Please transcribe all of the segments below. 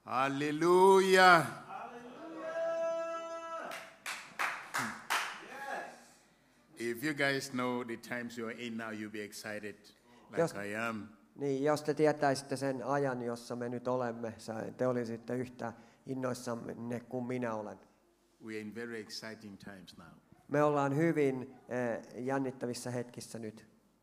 Hallelujah. If you guys know the times you're in now, you'll be excited like I am. Niin, jos te tietäisitte sen ajan, jossa me nyt olemme, te olisitte yhtä innoissanne kuin minä olen. We are in very exciting times now. Me ollaan hyvin jännittävissä hetkissä nyt.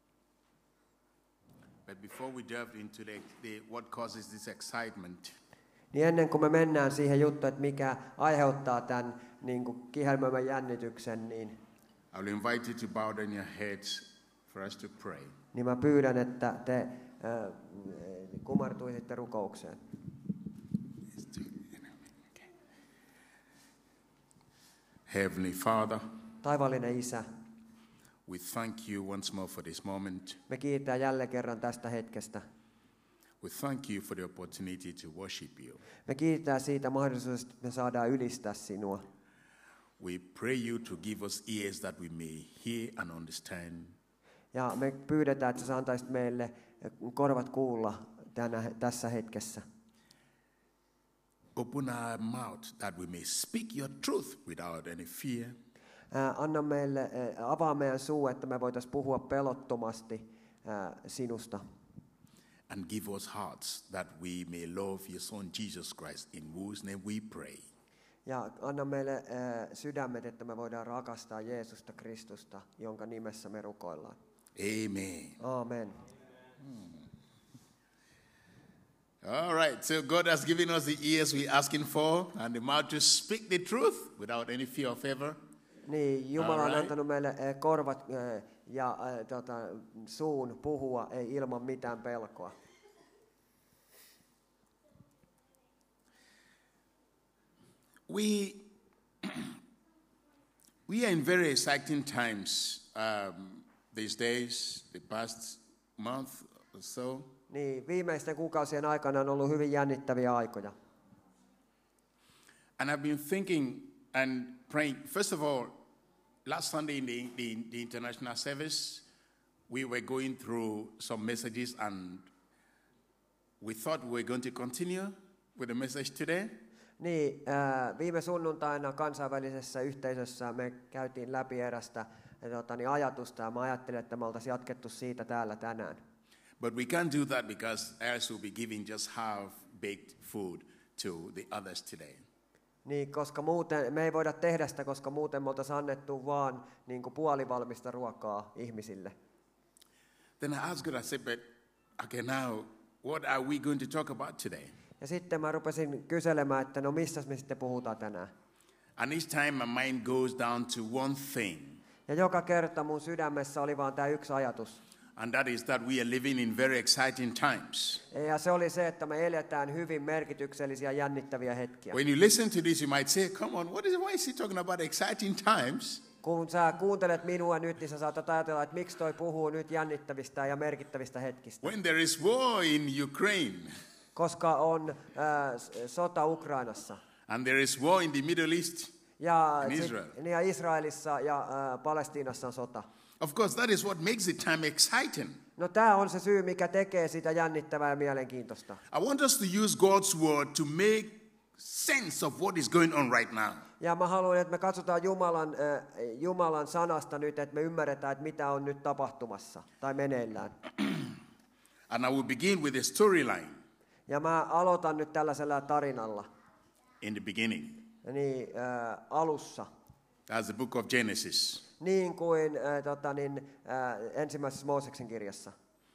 But before we delve into what causes this excitement, niin ennen kuin me mennään siihen juttuun, että mikä aiheuttaa tämän niin kuin kihelmöivän jännityksen, niin I will invite you to bow down your heads for us to pray. Niin mä pyydän, että te kumartuisitte rukoukseen. Heavenly Father, Taivaallinen Isä, we thank you once more for this moment. Me kiitetään jälleen kerran tästä hetkestä. We thank you for the opportunity to worship you. Me kiitetään siitä mahdollisuudesta, että me saadaan ylistää sinua. We pray you to give us ears that we may hear and understand. Ja me pyydetään, että sä antaisit meille korvat kuulla tässä hetkessä. Open our mouth that we may speak your truth without any fear. Anna meille, avaa meidän suu, että me voitaisiin puhua pelottomasti sinusta. And give us hearts that we may love your Son Jesus Christ, in whose name we pray. Ja anna meille sydämet, että me voidaan rakastaa Jeesusta Kristusta, jonka nimessä me rukoillaan. Amen. Amen. All right, so God has given us the ears we're asking for and the mouth to speak the truth without any fear or favor. Niin, Jumala on antanut meille korvat ja suun puhua ei ilman mitään pelkoa. We are in very exciting times these days, the past month or so. Niin, viimeisten kuukausien aikana on ollut hyvin jännittäviä aikoja. And I've been thinking and praying. First of all, last Sunday in the international service, we were going through some messages and we thought we were going to continue with the message today. Niin, viime sunnuntaina kansainvälisessä yhteisössä me käytiin läpi erästä ajatusta ja mä ajattelin, että me oltaisiin jatkettu siitä täällä tänään. But we can't do that because else we'll be giving just half-baked food to the others today. Niin, koska muuten me ei voida tehdä sitä, koska muuten me oltaisiin annettu vaan niin kuin puolivalmista ruokaa ihmisille. Then I asked God, I said, but okay, now what are we going to talk about today? Ja sitten mä rupesin kyselemään, että no missä me sitten puhutaan tänään. And each time my mind goes down to one thing. Ja joka kerta mun sydämessä oli vaan tämä yksi ajatus. And that is that we are living in very exciting times. Ja se oli se, että me eletään hyvin merkityksellisiä jännittäviä hetkiä. When you listen to this, you might say, come on, why is he talking about exciting times? Kun sä kuuntelet minua nyt, niin sä saatat ajatella, että miksi toi puhuu nyt jännittävistä ja merkittävistä hetkistä. When there is war in Ukraine. Koska on sota Ukrainassa. And there is war in the Middle East. Ja Israel. Ja Israelissa ja Palestiinassa on sota. Of course, that is what makes the time exciting. No tämä on se syy, mikä tekee sitä jännittävää ja mielenkiintoista. I want us to use God's word to make sense of what is going on right now. Ja mä haluan, että me katsotaan Jumalan sanasta nyt, että me ymmärretään, että mitä on nyt tapahtumassa tai meneillään. And I will begin with a storyline. Ja mä aloitan nyt tällaisella tarinalla. In the beginning. Niin, alussa. That's the book of Genesis. Niin kuin ensimmäisessä Mooseksen kirjassa.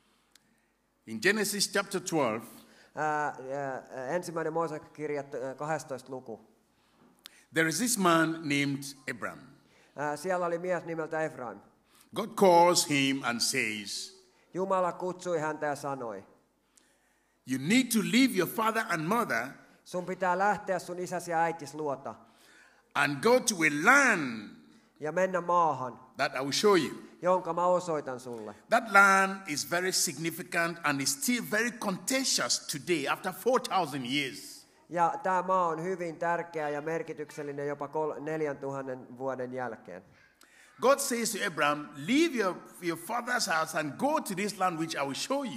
In Genesis chapter 12. Ensimmäinen Mooseksen kirja 12. luku. There is this man named Abram. Siellä oli mies nimeltä Efraim. God calls him and says, Jumala kutsui häntä ja sanoi, you need to leave your father and mother sun pitää lähteä sun isäsi ja äitis luota and go to a land ja mennä maahan, that I will show you. jonka mä osoitan sulle. That land is very significant and is still very contentious today after 4,000 years. Ja tämä maa on hyvin tärkeä ja merkityksellinen jopa 4000 vuoden jälkeen. God says to Abraham, leave your father's house and go to this land which I will show you.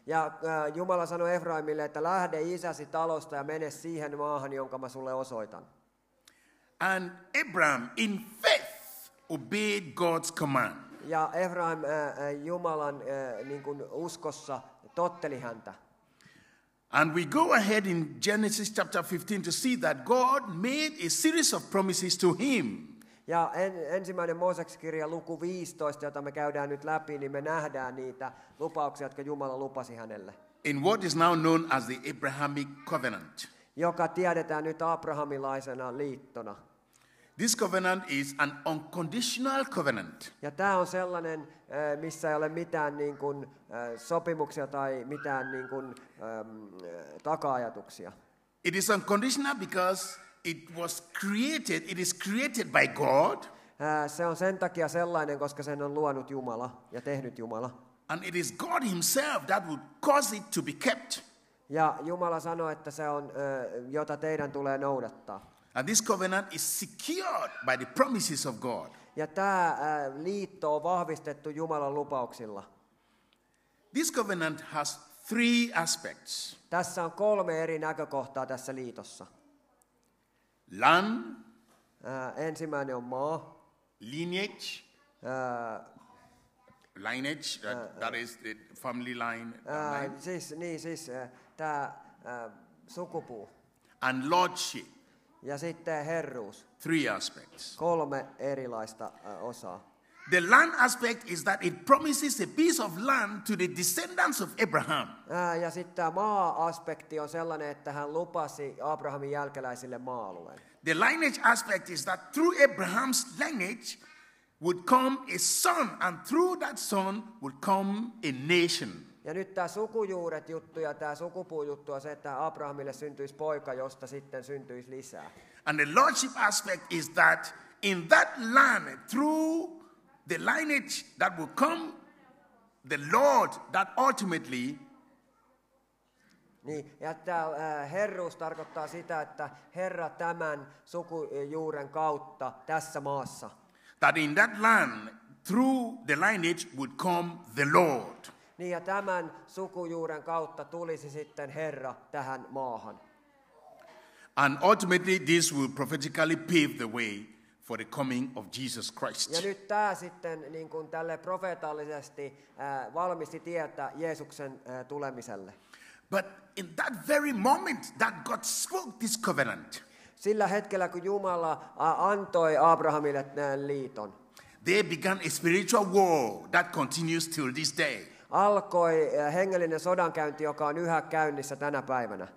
Ja Jumala sanoi Efraimille, että lähde isäsi talosta ja mene siihen maahan, jonka mä sulle osoitan. And Abraham, in faith, obeyed God's command. Ja Efraim Jumalan niin kuin uskossa totteli häntä. And we go ahead in Genesis chapter 15 to see that God made a series of promises to him. Ja ensimmäinen Mooseksen kirja luku 15, jota me käydään nyt läpi, niin me nähdään niitä lupauksia, jotka Jumala lupasi hänelle. In what is now known as the Abrahamic covenant. Joka tiedetään nyt abrahamilaisena liittona. This covenant is an unconditional covenant. Ja tämä on sellainen, missä ei ole mitään niin kuin, sopimuksia tai mitään niin kuin, taka-ajatuksia. It is unconditional because it is created by God. Se on sen takia sellainen, koska sen on luonut Jumala ja tehnyt Jumala. And it is God himself that would cause it to be kept. Ja Jumala sanoi, että se on, jota teidän tulee noudattaa. And this covenant is secured by the promises of God. Ja tämä liitto on vahvistettu Jumalan lupauksilla. This covenant has 3 aspects. Tässä on 3 eri näkökohtaa tässä liitossa. Land, Ensimmäinen on maa. lineage, that is the family line. Siis tämä sukupuu. And lordship. Ja sitten herruus. 3 aspects. 3 erilaista osaa. The land aspect is that it promises a piece of land to the descendants of Abraham. Ja sitten tämä maa-aspekti on sellainen, että hän lupasi Abrahamin jälkeläisille maa-alueen. The lineage aspect is that through Abraham's lineage would come a son, and through that son would come a nation. Ja nyt tämä sukujuuret juttu ja tämä sukupuujuttu on se, että Abrahamille syntyisi poika, josta sitten syntyisi lisää. And the lordship aspect is that in that land, through the lineage that will come, the Lord that ultimately. Niin, ja tämä herruus tarkoittaa sitä, että Herra tämän sukujuuren kautta tässä maassa. That in that land, through the lineage would come the Lord. Niin, ja tämän sukujuuren kautta tulisi sitten Herra tähän maahan. And ultimately this will prophetically pave the way for the coming of Jesus Christ. Ja nyt tämä sitten niin kuin tälle profeetallisesti valmisti tietä Jeesuksen tulemiselle. But in that very moment that God spoke this covenant, sillä hetkellä, kun Jumala antoi Abrahamille liiton, there began a spiritual war that continues till this day. Alkoi hengellinen sodankäynti, joka on yhä käynnissä tänä päivänä.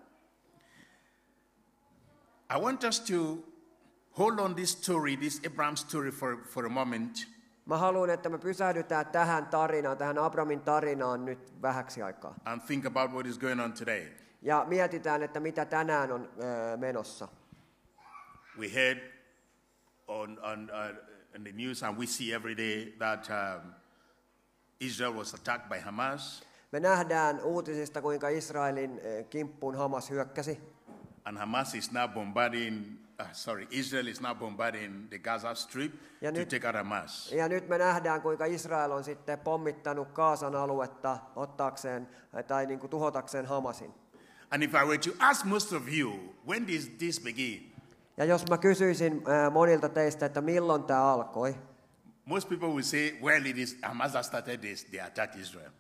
I want us to hold on this story, this Abraham story for a moment. Mä haluan, että me pysähdytään tähän tarinaan, tähän Abrahamin tarinaan nyt vähäksi aikaa. And think about what is going on today. Ja mietitään, että mitä tänään on menossa. We heard on the news and we see every day that Israel was attacked by Hamas. Me nähdään uutisista, kuinka Israelin kimppuun Hamas hyökkäsi. And Hamas is now Israel is now bombarding the Gaza Strip to take out Hamas. Ja nyt me nähdään, kuinka Israel on sitten pommittanut Gazan aluetta ottaakseen tai niin kuin tuhotakseen Hamasin. And if I were to ask most of you, when did this begin? Ja jos mä kysyisin monilta teistä, että milloin tämä alkoi? Most people will say, well, it is Hamas that started this, they attacked Israel.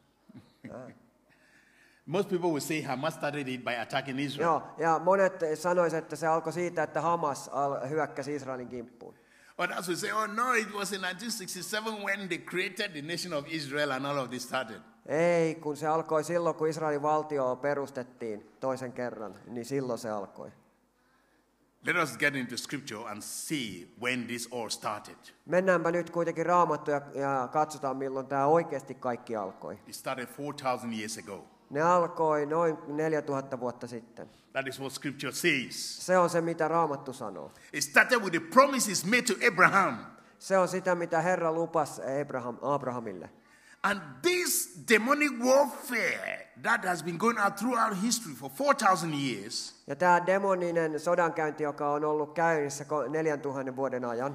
Most people will say Hamas started it by attacking Israel. Joo, ja monet sanoisivat, että se alkoi siitä, että Hamas hyökkäsi Israelin kimppuun. Others will say, oh no, it was in 1967 when they created the nation of Israel and all of this started. Ei, kun se alkoi silloin, kun Israelin valtio perustettiin toisen kerran, niin silloin se alkoi. Let us get into scripture and see when this all started. Mennäänpä nyt kuitenkin Raamattuun ja katsotaan, milloin tämä oikeasti kaikki alkoi. It started 4,000 years ago. Ne alkoi noin 4000 vuotta sitten. That is what scripture says. Se on se, mitä Raamattu sanoo. It started with the promises made to Abraham. Se on sitä, mitä Herra lupasi Abrahamille. And this demonic warfare that has been going on throughout history for 4,000 years. Ja tämä demoninen sodankäynti, joka on ollut käynnissä 4000 vuoden ajan.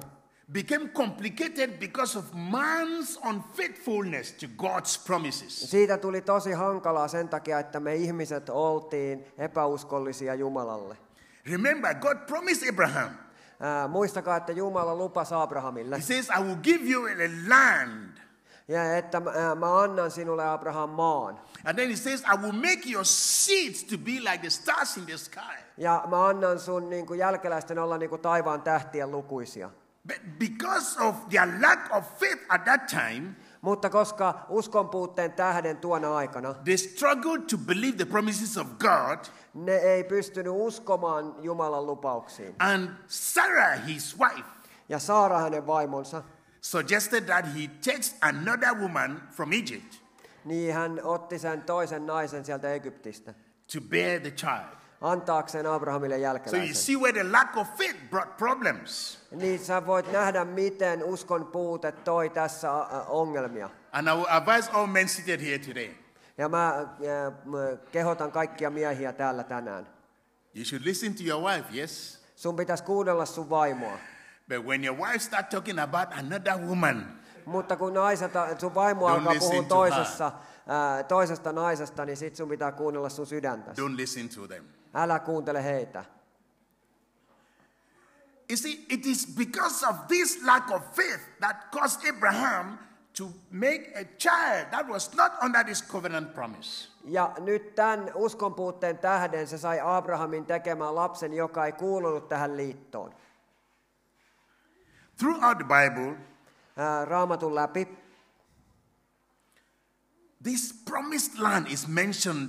became complicated because of man's unfaithfulness to God's promises. Siitä tuli tosi hankalaa sen takia, että me ihmiset oltiin epäuskollisia Jumalalle. Remember, God promised Abraham. Muistakaa, että Jumala lupasi Abrahamille. He says, I will give you a land. Ja että mä annan sinulle Abraham maan. And then he says, I will make your seeds to be like the stars in the sky. Ja mä annan sun niin kuin jälkeläisten olla niin kuin taivaan tähtien lukuisia. But because of their lack of faith at that time, Mutta koska uskonpuutteen tähden tuona aikana, they struggled to believe the promises of God. ne ei pystynyt uskomaan Jumalan lupauksiin. And Sarah, his wife, Ja Saara, hänen vaimonsa, suggested that he takes another woman from Egypt niin hän otti sen toisen naisen sieltä Egyptistä, to bear the child. antaakseen Abrahamille So you jälkeläisen. see where the lack of faith brought problems. Niin sä voit nähdä, miten uskon puute toi tässä ongelmia. And I will advise all men seated here today. Ja mä kehotan kaikkia miehiä täällä tänään. You should listen to your wife, yes? Sun pitäisi kuunnella sun vaimoa. But when your wife starts talking about another woman, Mutta kun sun vaimo Don't alkaa listen puhua to her. toisesta naisesta, niin sit sun pitää kuunnella sun sydäntäsi. don't listen to them. Älä kuuntele heitä. You see, it is because of this lack of faith that caused Abraham to make a child that was not under this covenant promise. Ja nyt tämän uskonpuutteen tähden se sai Abrahamin tekemään lapsen, joka ei kuulunut tähän liittoon. Throughout the Bible, Raamatun läpi this promised land is mentioned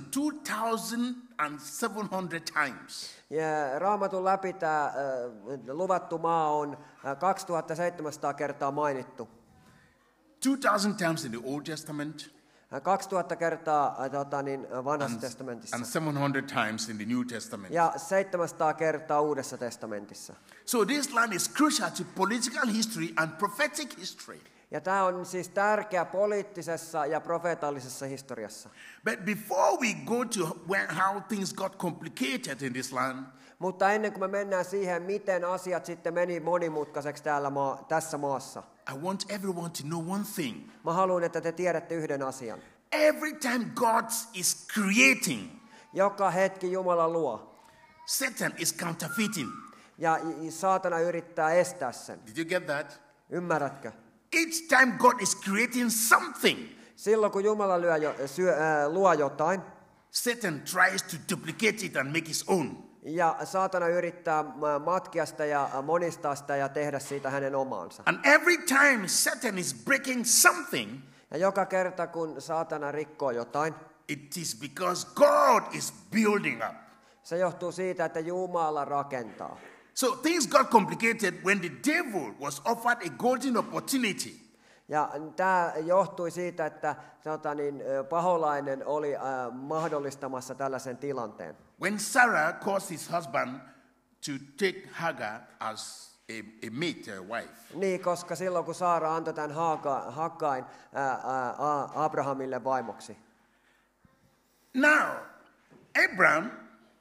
2,700 times. ja Raamatun läpi tämä luvattu maa on 2700 kertaa mainittu. 2,000 times in the Old Testament 2000 kertaa vanhassa testamentissa. and 700 times in the New Testament. Ja 700 kertaa Uudessa testamentissa. So this land is crucial to political history and prophetic history. Ja tämä on siis tärkeä poliittisessa ja profeetallisessa historiassa. But before we go to how things got complicated in this land, Mutta ennen kuin me mennään siihen, miten asiat sitten meni monimutkaiseksi tässä maassa, I want everyone to know one thing. mä haluan, että te tiedätte yhden asian. Every time God is creating, Joka hetki Jumala luo. Satan is counterfeiting. Ja saatana yrittää estää sen. Did you get that? Ymmärrätkö? Each time God is creating something, Silloin kun Jumala luo jotain, Satan tries to duplicate it and make his own. ja saatana yrittää matkia sitä ja monistaa sitä ja tehdä siitä hänen omaansa. And every time Satan is breaking something, Ja joka kerta kun saatana rikkoo jotain, it is because God is building up. se johtuu siitä, että Jumala rakentaa. So things got complicated when the devil was offered a golden opportunity. Ja tämä johtui siitä, että paholainen oli mahdollistamassa tällaisen tilanteen. When Sarah caused his husband to take Hagar as a mate, a wife. Niin, koska silloin kun Saara antoi tämän Haggain Abrahamille vaimoksi. Now, Abraham,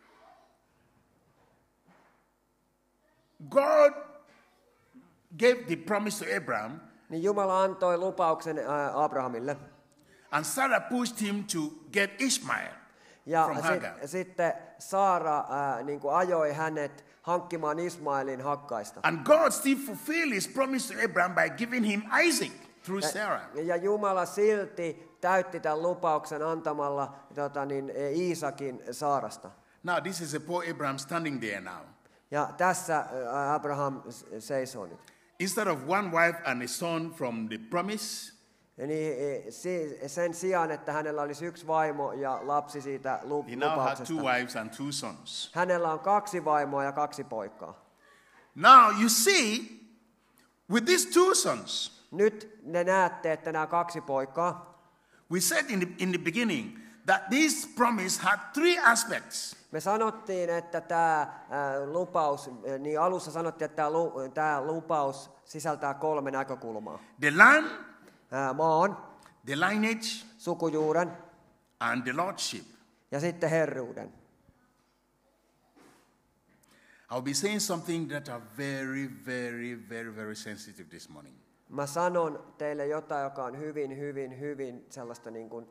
God gave the promise to Abraham, Niin Jumala antoi lupauksen Abrahamille. and Sarah pushed him to get Ishmael Ja from Hagar. sitten Saara niin kuin ajoi hänet hankkimaan Ismaelin Haggaista. And God still fulfilled his promise to Abraham by giving him Isaac through Sarah. Ja Jumala silti täytti tämän lupauksen antamalla Iisakin Saarasta. Now, this is a poor Abraham standing there now. Ja tässä Abraham seisoo nyt. Instead of one wife and a son from the promise, Niin sen sijaan, että hänellä olisi yksi vaimo ja lapsi siitä he now has lupauksesta, two wives and two sons. hänellä on 2 vaimoa ja 2 poikaa. Now, you see, with these two sons, Nyt ne näette, että nämä 2 poikaa, we said in the beginning that this promise had 3 aspects. me sanottiin, että tämä lupaus, niin alussa sanottiin, että tämä lupaus sisältää 3 näkökulmaa. The land, Maan, the lineage, sukujuuren and the lordship. ja sitten herruuden. I'll be saying something that are very, very, very, very sensitive this morning. Mä sanon teille jotain, joka on hyvin sellaista niin kuin,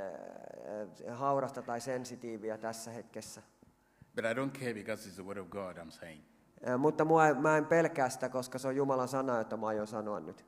haurasta tai sensitiiviä tässä hetkessä. But I don't care because it's the word of God I'm saying. Mutta mä en pelkää sitä, koska se on Jumalan sana, jota mä aion sanoa nyt.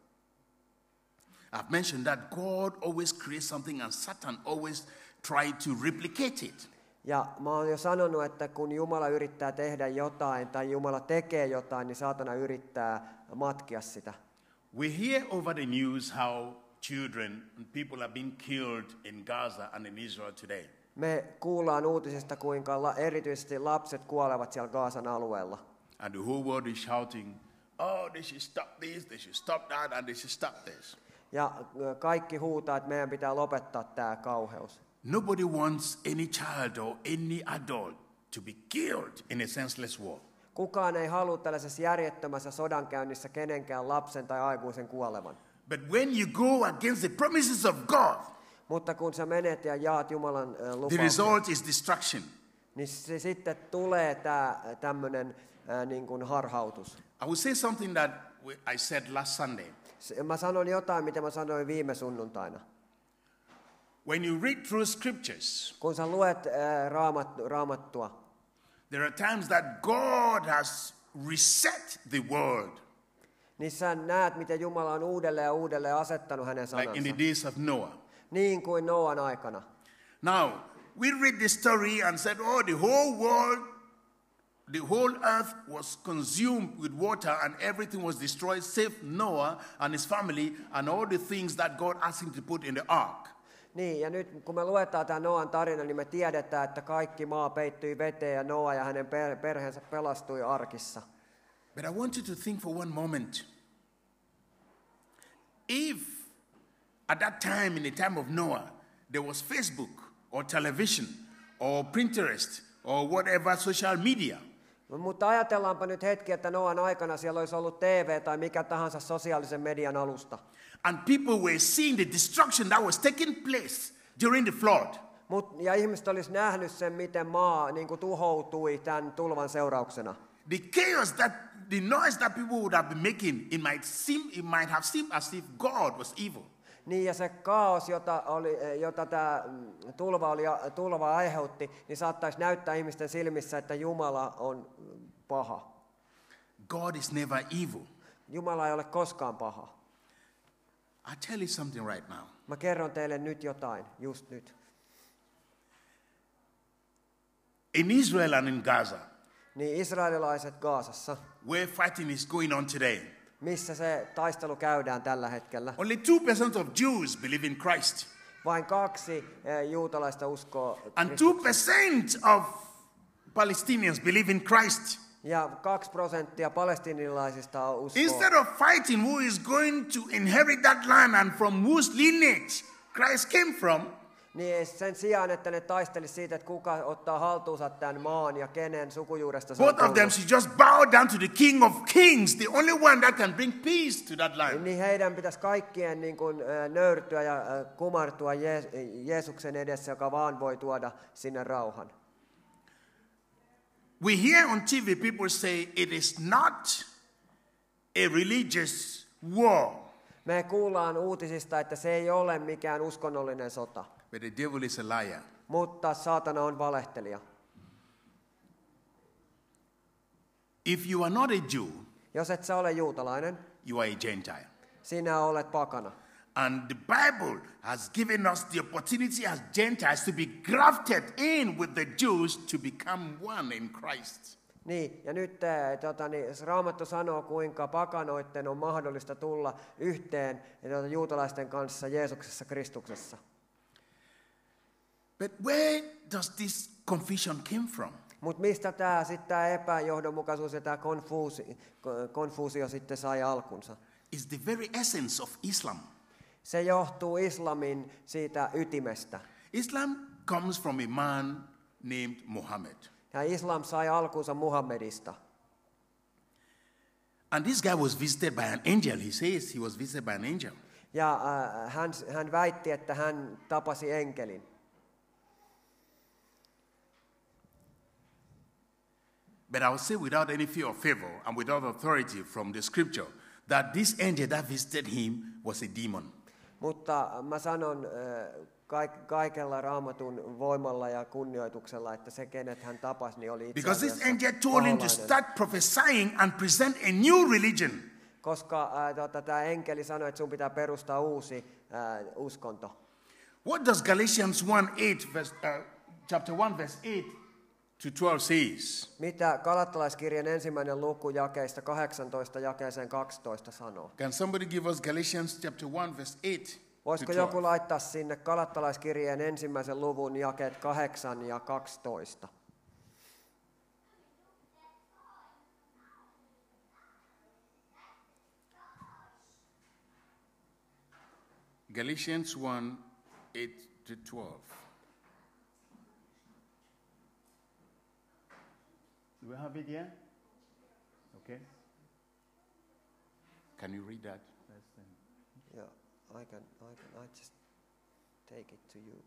I've mentioned that God always creates something and Satan always try to replicate it. Ja mä oon jo sanonut, että kun Jumala yrittää tehdä jotain tai Jumala tekee jotain, niin saatana yrittää matkia sitä. We hear over the news how children and people have been killed in Gaza and in Israel today. Me kuullaan uutisista, kuinka erityisesti lapset kuolevat siellä Gaasan alueella. And the whole world is shouting, oh, they should stop this, they should stop that, and they should stop this. Ja kaikki huutaa, että meidän pitää lopettaa tämä kauheus. Nobody wants any child or any adult to be killed in a senseless war. Kukaan ei halua tällaisessa järjettömässä sodankäynnissä kenenkään lapsen tai aikuisen kuolevan. But when you go against the promises of God, Mutta kun sä menet ja jaat Jumalan the lupauksen, result is destruction. niin se sitten tulee tämmöinen niin kuin harhautus. I will say something that I said last Sunday. Mä sanon jotain, mitä mä sanoin viime sunnuntaina. When you read through scriptures, Kun sä luet raamattua, there are times that God has reset the world, niin sä näet, miten Jumala on uudelleen asettanut hänen like in sanansa. the days of Noah. Niin kuin Noan aikana. Now, we read the story and said, oh, the whole world, the whole earth was consumed with water and everything was destroyed, save Noah and his family and all the things that God asked him to put in the ark. Niin, ja nyt kun me luetaan tämä Noan tarina, niin me tiedetään, että kaikki maa peittyi veteen ja Noa ja hänen perheensä pelastui arkissa. But I want you to think for one moment. If at that time, in the time of Noah, there was Facebook or television or Pinterest or whatever social media, Mutta ajatellaanpa nyt hetki, että Noan aikana siellä olisi ollut TV tai mikä tahansa sosiaalisen median alusta. and people were seeing the destruction that was taking place during the flood, Ja ihmiset olisi nähnyt sen, miten maa niin kuin tuhoutui tämän tulvan seurauksena. the chaos the noise that people would have been making, it might have seemed as if God was evil. Niin, ja se kaos, jota tämä tulva aiheutti, niin saattaisi näyttää ihmisten silmissä, että Jumala on paha. God is never evil. Jumala ei ole koskaan paha. I'll tell you something right now. Mä kerron teille nyt jotain, just nyt. In Israel and in Gaza, Niin israelilaiset Gaasassa, where fighting is going on today, missä se taistelu käydään tällä hetkellä, only 2% of Jews believe in Christ. vain 2 juutalaista uskoo And Kristukseen. 2% of Palestinians believe in Christ. Ja 2% palestiinalaisista uskoo. Instead of fighting who is going to inherit that land and from whose lineage Christ came from, Niin sen sijaan, että ne taistelisi siitä, että kuka ottaa haltuunsa tämän maan ja kenen sukujuuresta se on both of them tullut, should just bow down to the King of Kings, the only one that can bring peace to that land. niin heidän pitäisi kaikkien niin kuin, nöyrtyä ja kumartua Jeesuksen edessä, joka vaan voi tuoda sinne rauhan. We hear on TV people say it is not a religious war, Me kuullaan uutisista, että se ei ole mikään uskonnollinen sota, but the devil is a liar. mutta saatana on valehtelija. If you are not a Jew, Jos et sä ole juutalainen, you are a Gentile. sinä olet pakana. And the Bible has given us the opportunity as Gentiles to be grafted in with the Jews to become one in Christ. Niin, ja nyt Raamattu sanoo, kuinka pakanoitten on mahdollista tulla yhteen juutalaisten kanssa Jeesuksessa Kristuksessa. But where does this confusion came from? Mutta mistä tämä epäjohdonmukaisuus ja tämä konfuusio sitten sai alkunsa? It's the very essence of Islam. Se johtuu islamin siitä ytimestä. Islam comes from a man named Muhammad. Ja islam sai alkunsa Muhammedista. And this guy was visited by an angel. He says he was visited by an angel. Ja hän väitti, että hän tapasi enkelin. But I would say without any fear or favor and without authority from the scripture that this angel that visited him was a demon. Mutta mä sanon kaikella Raamatun voimalla ja kunnioituksella, että se kenet hän tapasi, niin oli itse Because asiassa this angel told him to paholainen. start prophesying and present a new religion. Koska tämä enkeli sanoi, että sun pitää perustaa uusi uskonto. What does Galatians 1:8 chapter 1 verse 8 to 12 says? Mitä Galattalaiskirjan 1. luku jakeista 18 jakeeseen 12 sanoo? Can somebody give us Galatians chapter 1 verse 8 to Voisiko 12? joku laittaa sinne Galattalaiskirjeen 1. luvun jakeet 8 ja 12? Galatians 1:8 to 12. Do we have it here? Okay. Can you read that? Yeah, I just take it to you.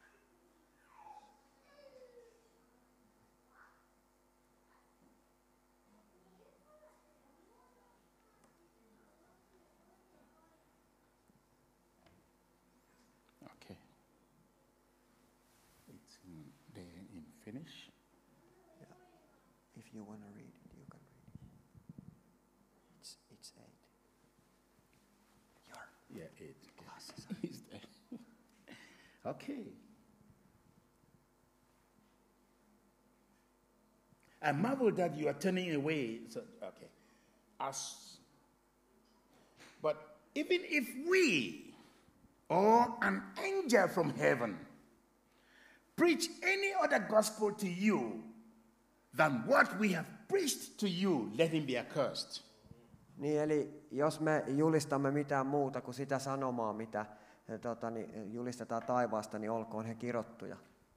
Okay. It's there in Finnish. If you want to read it, you can read it. It's 8. Yeah, 8. Is there? Okay. I marvel that you are turning away. So, okay. But even if we or an angel from heaven preach any other gospel to you than what we have preached to you, let him be accursed. Niin, eli jos me julistamme mitään muuta kuin sitä sanomaa, mitä julistetaan taivaasta, niin olkoon he kirottuja.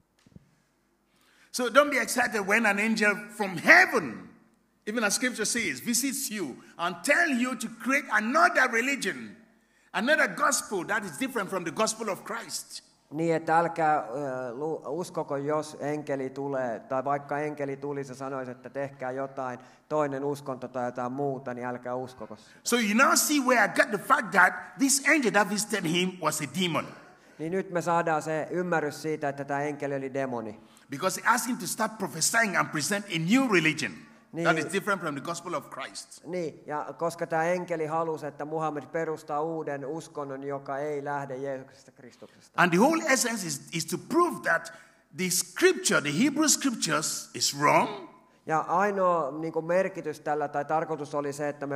So don't be excited when an angel from heaven, even as scripture says, visits you and tell you to create another religion, another gospel that is different from the gospel of Christ. Niin, että älkää uskoko, jos enkeli tulee, tai vaikka enkeli tulisi ja sanoisi, että tehkää jotain, toinen uskonto tai jotain muuta, niin älkää uskoko. So you now see where I got the fact that this angel that visited him was a demon. Niin nyt me saadaan se ymmärrys siitä, että tämä enkeli oli demoni. Because he asked him to start prophesying and present a new religion that is different from the gospel of Christ. Niin, ja koska tämä enkeli halusi, että Muhammed perustaa uuden uskonnon, joka ei lähde Jeesuksesta Kristuksesta. And the whole essence is to prove that the scripture, the Hebrew scriptures, is wrong. Ja ainoa niin kuin merkitys tällä tai tarkoitus oli se, että me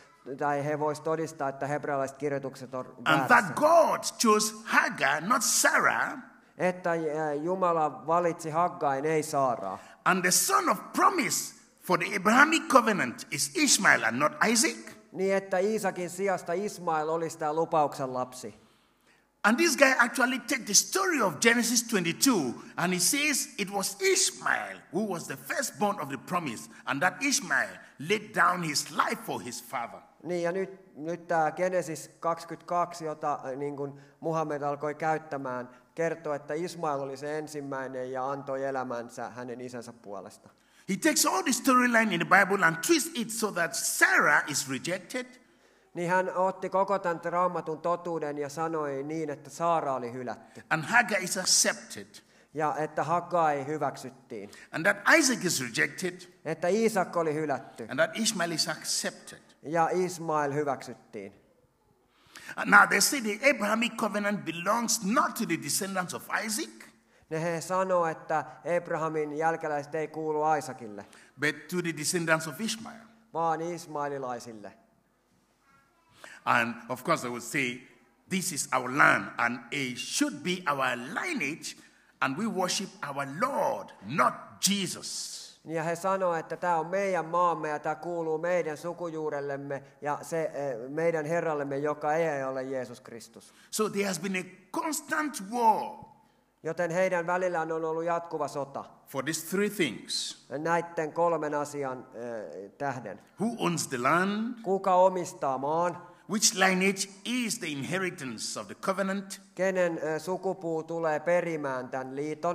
he voisivat todistaa, että hebrealaiset kirjoitukset on And väärässä. that God chose Hagar, not Sarah. Että Jumala valitsi Haggain, ei Saaraa. And the son of promise for the Abrahamic covenant is Ishmael and not Isaac. Niin, että Iisakin sijasta Ismail olisi tämä lupauksen lapsi. And this guy actually takes the story of Genesis 22 and he says it was Ishmael who was the firstborn of the promise and that Ishmael laid down his life for his father. Niin, ja nyt tämä Genesis 22, jota niin kuin Muhammed alkoi käyttämään, kertoo, että Ismail oli se ensimmäinen ja antoi elämänsä hänen isänsä puolesta. He takes all the storyline in the Bible and twists it so that Sarah is rejected. Niin hän otti koko tämän Raamatun totuuden ja sanoi niin, että Saara oli hylätty. And Hagar is accepted. Ja että Haggai hyväksyttiin. And that Isaac is rejected. Että Iisak oli hylätty. And that Ishmael is accepted. Ja Ismail hyväksyttiin. And now they say the Abrahamic covenant belongs not to the descendants of Isaac. He sanoo, että Abrahamin jälkeläiset ei kuulu Aisakille, but to the descendants of Ishmael. vaan ismaililaisille. And of course they would say, this is our land and it should be our lineage and we worship our Lord, not Jesus. Ja he sanoo, että tämä on meidän maamme ja tämä kuuluu meidän sukujuurellemme ja se meidän Herrallemme, joka ei ole Jeesus Kristus. So there has been a constant war. Joten heidän välillään on ollut jatkuva sota. For these three things. Näiden kolmen asian tähden. Who owns the land? Kuka omistaa maan? Which lineage is the inheritance of the covenant? Kenen sukupuu tulee perimään tämän liiton?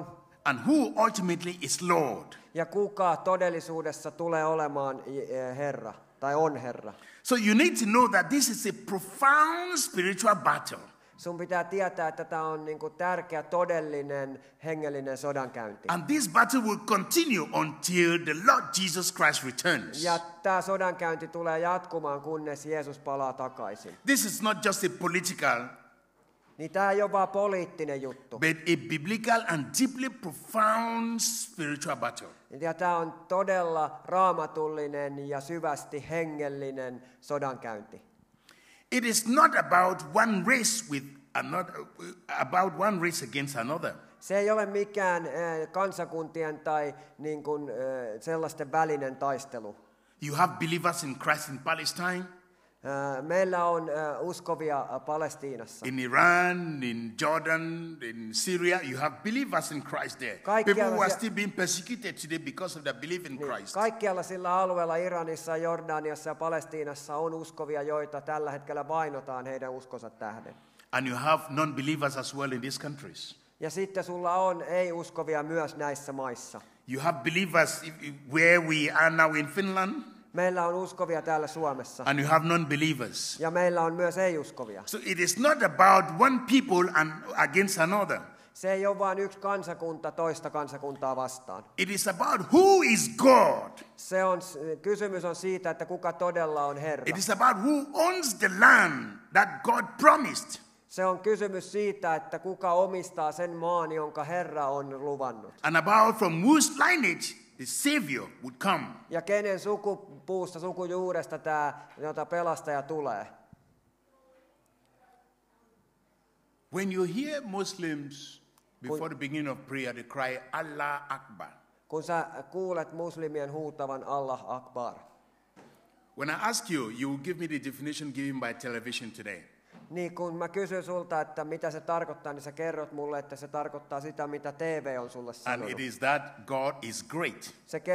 and who ultimately is Lord. Ja kuka todellisuudessa tulee olemaan Herra, tai on Herra. So you need to know that this is a profound spiritual battle. Sun pitää tietää, että tämä on niin kuin tärkeä, todellinen, hengellinen sodankäynti. And this battle will continue until the Lord Jesus Christ returns. Ja tämä sodankäynti tulee jatkumaan, kunnes Jeesus palaa takaisin. This is not just a political, Niin tämä ei ole vaan poliittinen juttu. but a biblical and deeply profound spiritual battle. Ja tämä on todella raamatullinen ja syvästi hengellinen sodankäynti. It is not about one race with another, about one race against another. Se ei ole mikään kansakuntien tai niin kuin, sellaisten välinen taistelu. You have believers in Christ in Palestine, Meillä on uskovia Palestiinassa. in Iran, in Jordan, in Syria. You have believers in Christ there. People who are still being persecuted today because of their belief in Christ. Kaikkialla sillä alueella, Iranissa, Jordaniassa ja Palestiinassa on uskovia, joita tällä hetkellä vainotaan heidän uskonsa tähden. And you have non-believers as well in these countries. Ja sitten sulla on ei-uskovia myös näissä maissa. You have believers where we are now in Finland, Meillä on uskovia täällä Suomessa. and you have non-believers. Ja meillä on myös ei-uskovia. So it is not about one people and against another. Se ei ole vain yksi kansakunta toista kansakuntaa vastaan. It is about who is God. Kysymys on siitä, että kuka todella on Herra. It is about who owns the land that God promised. Se on kysymys siitä, että kuka omistaa sen maan, jonka Herra on luvannut. And about from whose lineage the Savior would come. Ja kenen sukupuusta, sukujuuresta tämä, jota pelastaja tulee. When you hear Muslims before the beginning of prayer, they cry Allah Akbar. Kun sä kuulet muslimien huutavan Allah Akbar. When I ask you, you will give me the definition given by television today. Niin kun mä kysyn sulta, että mitä se tarkoittaa, niin sä kerrot mulle, että se tarkoittaa sitä, mitä TV on sulle sanonut. And it is that God is great.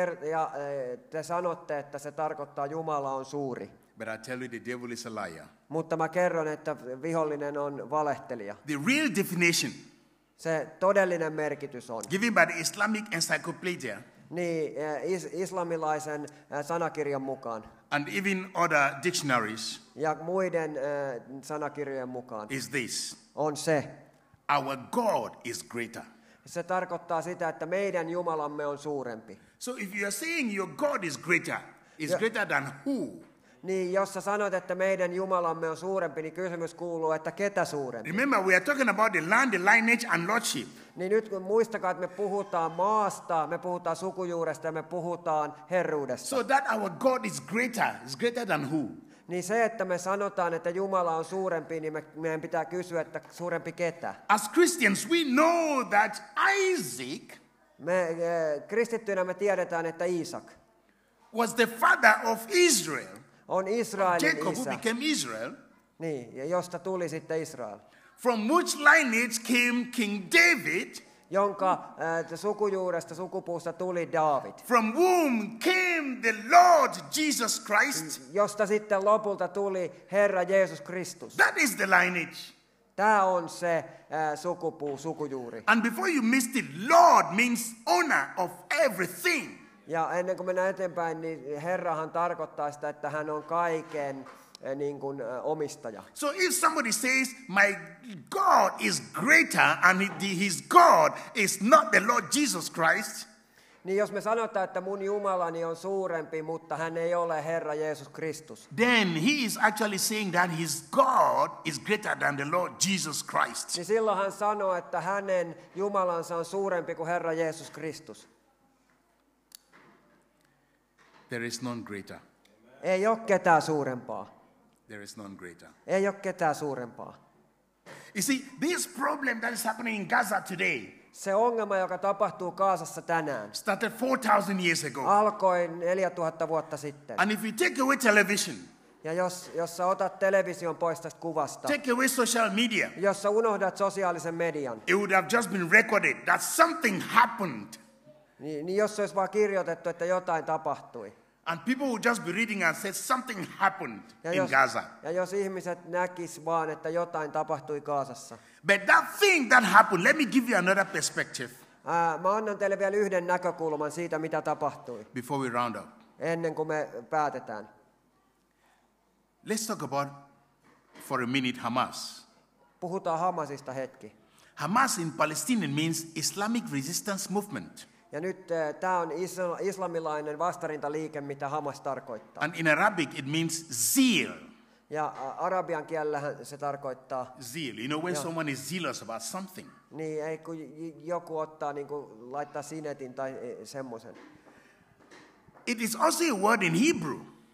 Ja te sanotte, että se tarkoittaa Jumala on suuri. But I tell you, the devil is a liar. Mutta mä kerron, että vihollinen on valehtelija. The real definition Se todellinen merkitys on. given by the Islamic Encyclopedia Niin, islamilaisen sanakirjan mukaan and even other dictionaries ja muiden sanakirjojen mukaan is this: on se. our God is greater. Se tarkoittaa sitä, että meidän Jumalamme on suurempi. So if you are saying your God is greater than who? Niin, jos sä sanot, että meidän Jumalamme on suurempi, niin kysymys kuuluu, että ketä suurempi? Remember, we are talking about the land, the lineage, and lordship. Niin nyt kun muistakaa, että me puhutaan maasta, me puhutaan sukujuuresta ja me puhutaan herruudesta. So that our God is greater than who? Niin se, että me sanotaan, että Jumala on suurempi, niin meidän pitää kysyä, että suurempi ketä? As Christians, we know that Isaac Me kristittyinä me tiedetään, että Iisak was the father of Israel. on Israelin Jacob, who isä. became Israel, Niin, ja josta tuli sitten Israel. from which lineage came King David, Jonka sukujuuresta, sukupuusta tuli Daavid. from whom came the Lord Jesus Christ. Josta sitten lopulta tuli Herra Jeesus Kristus. That is the lineage. Tämä on se sukujuuri. And before you missed it, Lord means owner of everything. Ja ennen kuin mennään eteenpäin, niin Herrahan tarkoittaa sitä, että hän on kaiken niin kuin, omistaja. So if somebody says, my God is greater and his God is not the Lord Jesus Christ, Niin jos me sanotaan, että mun Jumalani on suurempi, mutta hän ei ole Herra Jeesus Kristus, then he is actually saying that his God is greater than the Lord Jesus Christ. niin silloin hän sanoo, että hänen Jumalansa on suurempi kuin Herra Jeesus Kristus. There is none greater. Ei ole ketään suurempaa. There is none greater. Ei ole ketään suurempaa. You see, this problem that is happening in Gaza today Se ongelma, joka tapahtuu Gaasassa tänään, started 4,000 years ago. alkoi 4000 vuotta sitten. And if you take away television, Ja jos sä otat television pois tästä kuvasta, take away social media, jos sä unohdat sosiaalisen median, it would have just been recorded that something happened. niin jos se olisi vaan kirjoitettu, että jotain tapahtui. And people would just be reading and say something happened Ja in Gaza. jos ihmiset näkis vaan, että jotain tapahtui Gaasassa. But that thing that happened, let me give you another perspective. Mä annan teille vielä yhden näkökulman siitä, mitä tapahtui, before we round up. ennen kuin me päätetään. Let's talk about, for a minute, Hamas. Puhutaan Hamasista hetki. Hamas in Palestinian means Islamic Resistance Movement. Ja nyt tämä on islamilainen vastarintaliike, mitä Hamas tarkoittaa. And in Arabic it means zeal. Ja arabian kielellähän se tarkoittaa, Zeal. You know when someone is zealous about something. niin ei kun joku ottaa niin kuin laittaa sinetin tai semmoisen. It is also a word in Hebrew.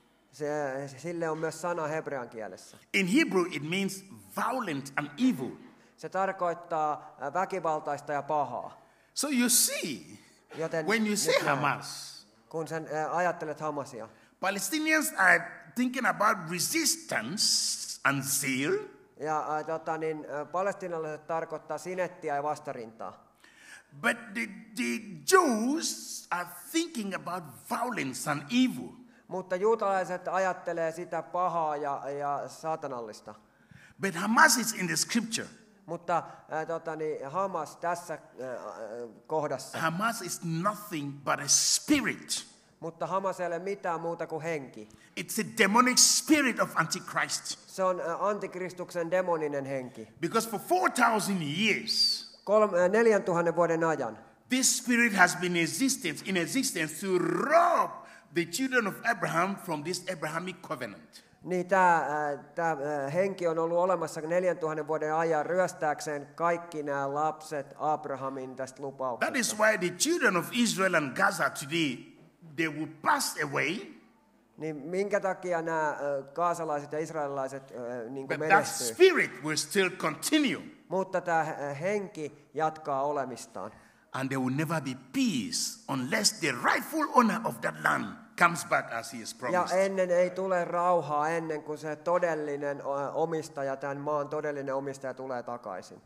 Sille on myös sana hebrean kielessä. In Hebrew it means violent and evil. Se tarkoittaa väkivaltaista ja pahaa. So you see, Joten when you say nyt näen, Hamas, kun sen ajattelet Hamasia, Palestinians are thinking about resistance and zeal. ja palestiinalaiset tarkoittaa sinettiä ja vastarintaa. But the Jews are thinking about violence and evil. Mutta juutalaiset ajattelee sitä pahaa ja saatanallista. But Hamas is in the scripture. Mutta Hamas tässä kohdassa. Hamas is nothing but a spirit. Mutta Hamas ei ole mitään muuta kuin henki. It's a demonic spirit of Antichrist. Se on antikristuksen demoninen henki. Because for 4,000 years, 4000 vuoden ajan. this spirit has been in existence to rob the children of Abraham from this Abrahamic covenant. Niin tämä henki on ollut olemassa 4000 vuoden ajan ryöstääkseen kaikki nämä lapset Abrahamin tästä lupauksesta. That is why the children of Israel and Gaza today, they will pass away. Niin minkä takia nämä gaasalaiset ja israelilaiset niin kuin But that menestyy? spirit will still continue. Mutta tämä henki jatkaa olemistaan. And there will never be peace unless the rightful owner of that land comes back as he has Ja promised. ennen ei tule rauhaa ennen kuin se todellinen omistaja, tämän maan todellinen omistaja tulee takaisin.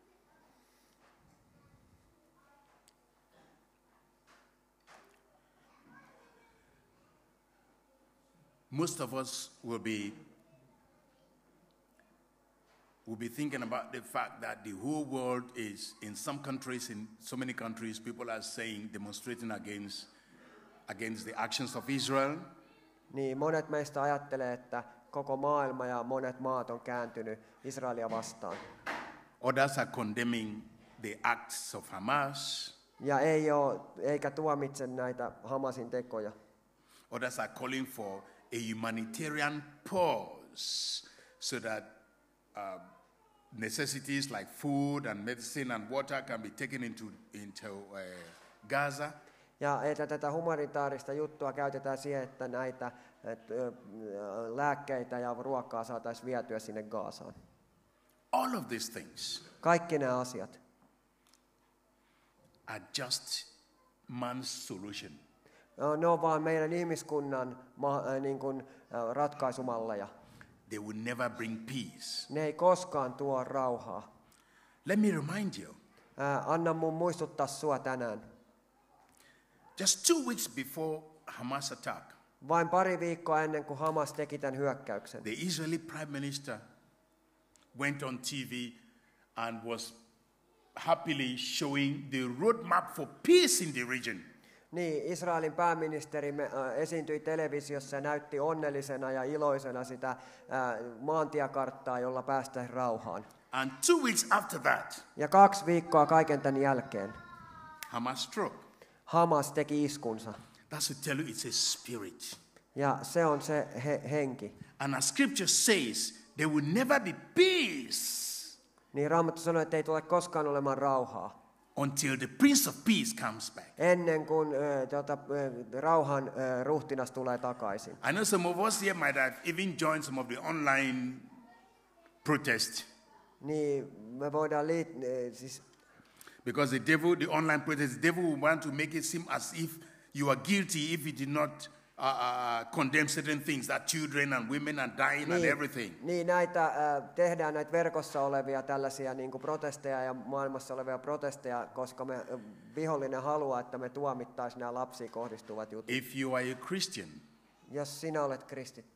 Most of us will be thinking about the fact that the whole world is, in some countries, in so many countries, people are saying, demonstrating against the actions of Israel. Niin monet meistä ajattelee, että koko maailma ja monet maat on kääntynyt Israelia vastaan. Others are condemning the acts of Hamas. Ja eikä tuomitse näitä Hamasin tekoja. Others are calling for a humanitarian pause so that necessities like food and medicine and water can be taken into Gaza. Ja että tätä humanitaarista juttua käytetään siihen, että näitä lääkkeitä ja ruokaa saataisiin vietyä sinne Gazaan. All of these things Kaikki nämä asiat are just man's solution. ne on vaan meidän ihmiskunnan niin kuin, ratkaisumalleja. They will never bring peace. Ne ei koskaan tuo rauhaa. Let me remind you, Anna mun muistuttaa sua tänään. just 2 weeks before Hamas attack, Vain pari viikkoa ennen kuin Hamas teki tämän hyökkäyksen. the Israeli prime minister went on TV and was happily showing the roadmap for peace in the region. Niin, Israelin pääministeri esiintyi televisiossa ja näytti onnellisena ja iloisena sitä maantiekarttaa, jolla päästään rauhaan. And 2 weeks after that, Ja 2 viikkoa kaiken tämän jälkeen Hamas struck. Hamas teki iskunsa. That's to tell you it's a spirit. Ja se on se henki. And as scripture says, there will never be peace Niin Raamattu sanoi, että ei tule koskaan olemaan rauhaa. until the Prince of Peace comes back. Ennen kuin rauhan ruhtinas tulee takaisin. I know some of us here might have even joined some of the online protest. Niin me voidaan siis Because the online protest, the devil will want to make it seem as if you are guilty if you did not condemn certain things, that children and women are dying and everything. Niin näitä tehdään näitä verkossa olevia tällaisia niin kuin protesteja ja maailmassa olevia protesteja, koska vihollinen haluaa, että me tuomittaisiin nämä lapsiin kohdistuvat jutut. If you are a Christian Jos sinä olet kristitty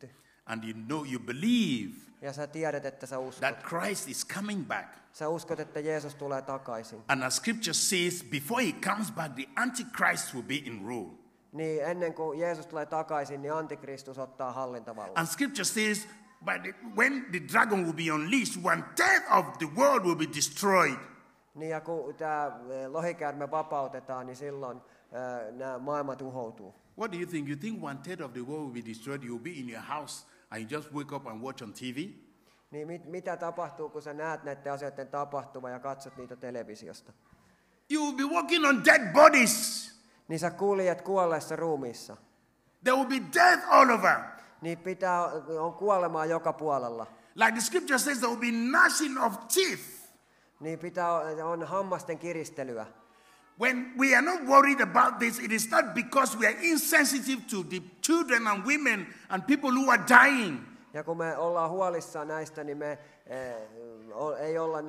and you believe Ja sä tiedät, että sä uskot. that Christ is coming back. Sä uskot, että Jeesus tulee takaisin. And as scripture says, before he comes back, the Antichrist will be in rule. Niin ennen kuin Jeesus tulee takaisin, niin Antikristus ottaa hallintavallan. And scripture says, when the dragon will be unleashed, 1/3 of the world will be destroyed. Niin ja kun tämä lohikäärme vapautetaan, niin silloin nämä maailma tuhoutuu. What do you think? You think 1/3 of the world will be destroyed? You'll be in your house and you just wake up and watch on TV? Niin mitä tapahtuu, kun sä näet näiden asioiden tapahtuman ja katsot niitä televisiosta? You will be walking on dead bodies. Niin sä kuljet kuolleessa ruumiissa. There will be death all over. Niin on kuolemaa joka puolella. Like the scripture says, there will be gnashing of teeth. Niin on hammasten kiristelyä. When we are not worried about this, it is not because we are insensitive to the children and women and people who are dying. Ja kun me ollaan huolissaan näistä, niin me ei olla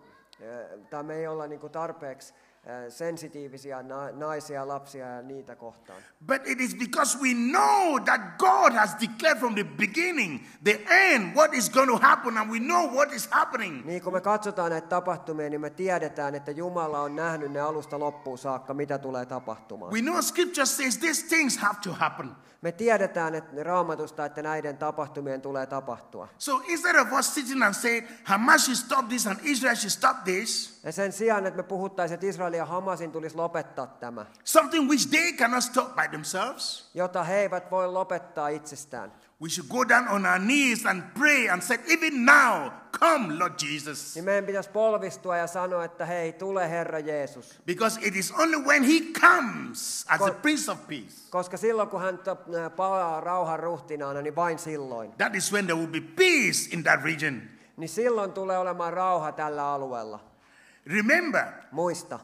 tarpeeksi sensitiivisiä naisia, lapsia ja niitä kohtaan. But it is because we know that God has declared from the beginning, the end, what is going to happen, and we know what is happening. Niin kun me katsotaan näitä tapahtumia, niin me tiedetään, että Jumala on nähnyt ne alusta loppuun saakka, mitä tulee tapahtumaan. We know scripture says these things have to happen. Me tiedetään että Raamatusta, että näiden tapahtumien tulee tapahtua. So instead of us sitting and saying, Hamas should stop this and Israel should stop this, Ja sen sijaan, että me puhuttaisiin, että Israelin ja Hamasin tulisi lopettaa tämä, something which they cannot stop by themselves, jota he eivät voi lopettaa itsestään. we should go down on our knees and pray and say, even now, come, Lord Jesus. Niin meidän pitäisi polvistua ja sanoa, että hei, tule Herra Jeesus. Because it is only when he comes as the Prince of Peace, Koska silloin, kun hän palaa rauhan ruhtinaana, niin vain silloin. that is when there will be peace in that region. Niin silloin tulee olemaan rauha tällä alueella. Remember, Muista.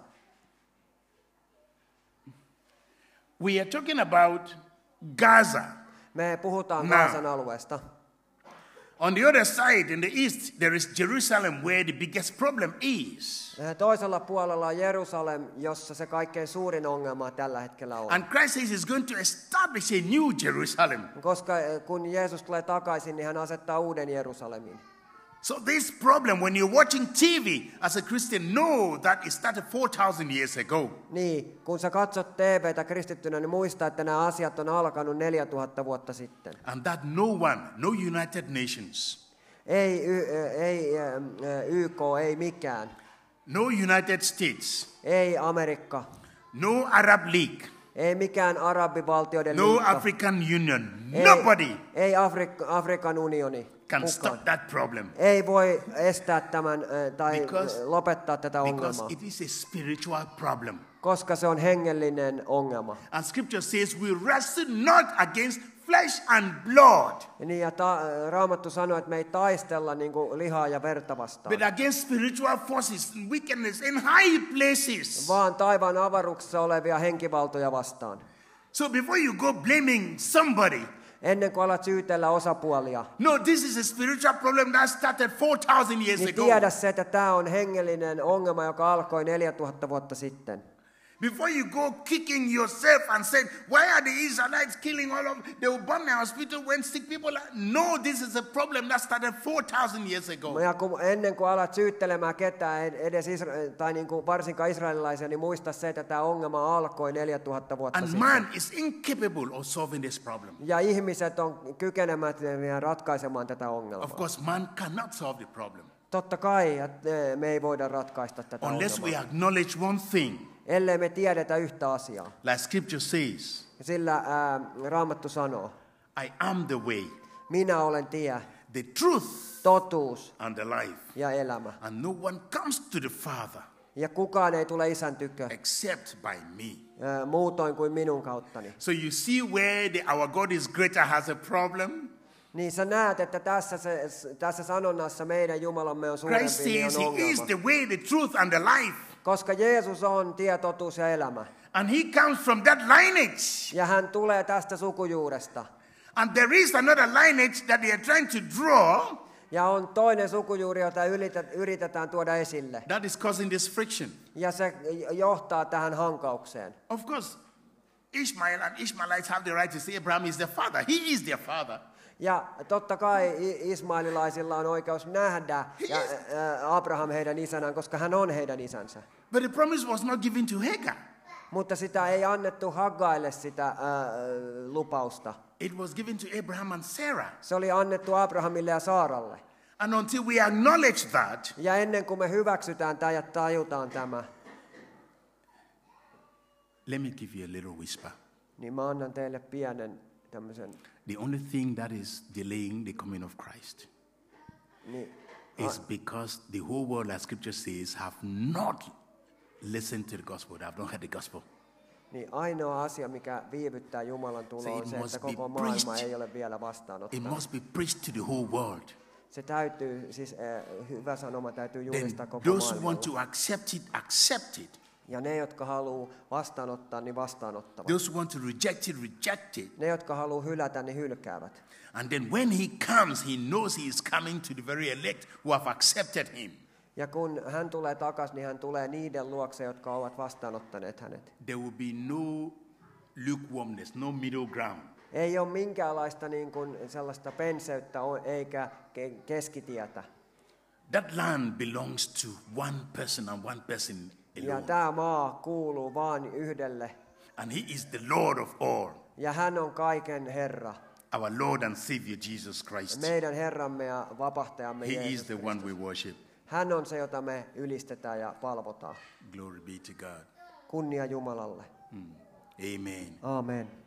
we are talking about Gaza. Me puhutaan Now. Gazan alueesta. On the other side, in the east, there is Jerusalem, where the biggest problem is. Toisella puolella on Jerusalem, jossa se kaikkein suurin ongelma tällä hetkellä on. And Christ says he's going to establish a new Jerusalem. Koska kun Jeesus tulee takaisin, niin hän asettaa uuden Jerusalemin. So this problem, when you're watching TV as a Christian, know that it started 4,000 years ago. Niin, kun sä katsot TVtä kristittynä, niin muista, että nämä asiat on alkanut 4000 vuotta sitten. And that no United Nations, Ei YK, ei mikään. no United States, Ei Amerikka. no Arab League, Ei mikään arabivaltioiden no liitto. African Union, nobody Ei Afrikan unioni. can Kukaan. stop that problem. Ei voi estää tämän tai lopettaa tätä Because ongelmaa, it is a spiritual problem. koska se on hengellinen ongelma. And scripture says we wrestle not against flesh and blood, Niin, ja Raamattu sanoo, että me ei taistella niin kuin lihaa ja verta vastaan, but against spiritual forces and wickedness in high places. vaan taivaan avaruuksessa olevia henkivaltoja vastaan. So before you go blaming somebody, Ennen kuin alat syytellä osapuolia, no, this is a spiritual problem that started 4,000 years niin ago. tiedä se, että tämä on hengellinen ongelma, joka alkoi 4000 vuotta sitten. Before you go kicking yourself and say, why are the Israelites killing all of them? They will bomb their hospital when sick people are. No, this is a problem that started 4,000 years ago. Ja ennen kuin alat syyttelemään ketään, edes tai niin kuin varsinkaan israelilaisia, niin muista se, että tämä ongelma alkoi 4000 vuotta And sitten. man is incapable of solving this problem. Ja ihmiset on kykenemättömiä ratkaisemaan tätä Of ongelmaa. course, man cannot solve the problem Totta kai me ei voida ratkaista tätä unless we ongelmaa, acknowledge one thing, ellei me tiedetä yhtä asiaa. like scripture says, Sillä Raamattu sanoo, I am the way, minä olen tie, the truth, totuus and the life. ja elämä. And no one comes to the Father Ja kukaan ei tule isän tykö except by me. muutoin kuin minun kauttani. So you see where our God is greater has a problem? Niin sä näet, että tässä sanonnassa meidän Jumalamme on suurempi, Christ niin says on he is ongelma. the way, the truth, and the life. Koska Jeesus on tie, totuus ja elämä. And he comes from that lineage. Ja hän tulee tästä sukujuuresta. And there is another lineage that they are trying to draw Ja on toinen sukujuuri, jota yritetään tuoda esille. that is causing this friction. Ja se johtaa tähän hankaukseen. Of course, Ishmael and Ishmaelites have the right to say Abraham is their father. He is their father. Ja totta kai ismaililaisilla on oikeus nähdä Abraham heidän isänään, koska hän on heidän isänsä. But the promise was not given to Hagar. Mutta sitä ei annettu Haggaille sitä lupausta. It was given to Abraham and Sarah. Se oli annettu Abrahamille ja Saaralle. And until we acknowledge that, Ja ennen kuin me hyväksytään tämä ja tajutaan tämä, let me give you a little whisper. niin mä annan teille pienen tämmöisen. The only thing that is delaying the coming of Christ is because the whole world, as Scripture says, have not listened to the gospel. They have not heard the gospel. Niin ainoa asia, mikä viivyttää Jumalan tuloa, on se, että koko maailma ei ole vielä vastaanottanut. It must be preached to the whole world. Se täytyy, siis hyvä sanoma täytyy julistaa koko Those who maailmalla. want to accept it. Ja ne, jotka haluaa vastaanottaa, niin vastaanottavat. Those who want to reject it. Ne, jotka haluaa hylätä, niin hylkäävät. And then when he comes, he knows he is coming to the very elect who have accepted him. Ja kun hän tulee takaisin, niin hän tulee niiden luokse, jotka ovat vastaanottaneet hänet. There will be no lukewarmness, no middle ground. Ei ole minkäänlaista niin kuin sellaista penseyttä eikä keskitietä. That land belongs to one person and one person Ja alone. tämä maa kuuluu vain yhdelle. And he is the Lord of all, Ja hän on kaiken Herra. our Lord and Savior Jesus Christ. Meidän Herramme ja vapahtajamme He is Jeesus the one we worship. Hän on se, jota me ylistetään ja palvotaan. Glory be to God. Kunnia Jumalalle. Amen. Amen.